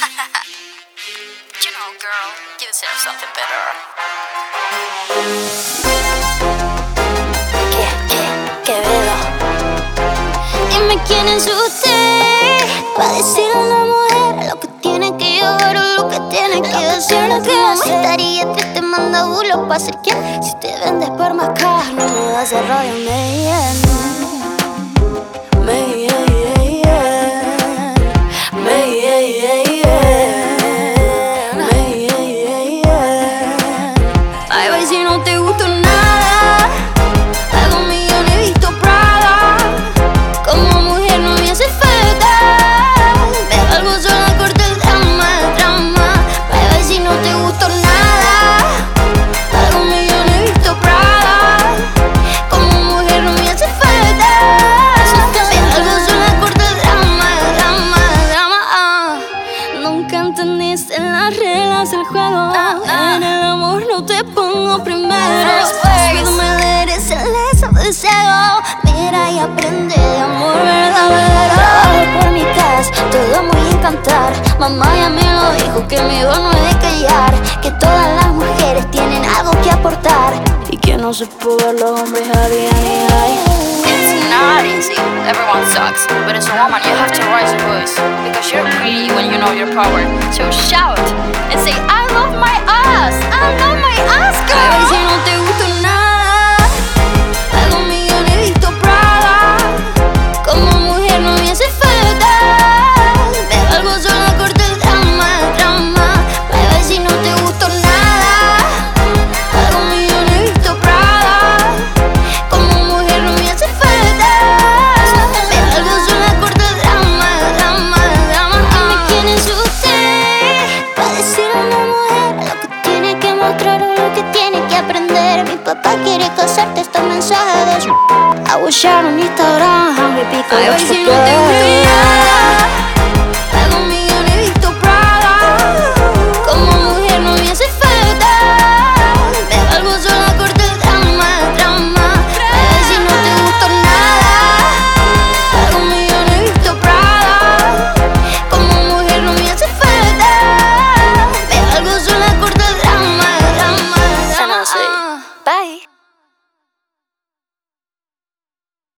But you know, girl, you deserve something better. ¿Qué veo? Dime quién es usted para decirle a una mujer lo que tiene que llevar o lo que tiene que hacer. No estaría triste, manda bulos para ser quien. Si te vendes por más caro, no me vas a radio, Ay, bye, si no te gustó nada, hago un millón, he visto Prada. Como mujer no me hace falta, pero algo solo corta el drama. Bye, bye, si no te gustó nada, hago un millón, he visto Prada. Como mujer no me hace falta, pero algo solo corta el drama. Nunca entendiste las reglas del juego. En el amor no te pongo primero. Cuando me eres el deseo. Mira y aprende de amor verdadero. Trabajo por mi casa, todo muy encantar. Mamá ya me lo dijo, que mi voz no es de callar. Que todas las mujeres tienen algo que aportar. Y que no se puede los hombres a día ni hay. It's not easy. Everyone sucks. But as a woman, you have to raise your voice. Because you're pretty when you know your power. So shout and say, I love my ass. I love my ass, Ay, girl. si no te gustó nada, hago un millón, he visto Prada. Como mujer no me hace falta, pero algo solo corta el drama. Bebé, si no te gustó nada, hago un millón, he visto Prada. Como mujer no me hace falta, pero algo solo corta el drama. Dime quién es usted para decirle a una mujer lo que tiene que mostrar o lo que tiene que aprender. Mi papá quiere casarte, estos mensajes de I wish out on Instagram, me pico. Ay, si no te gustó nada, hago un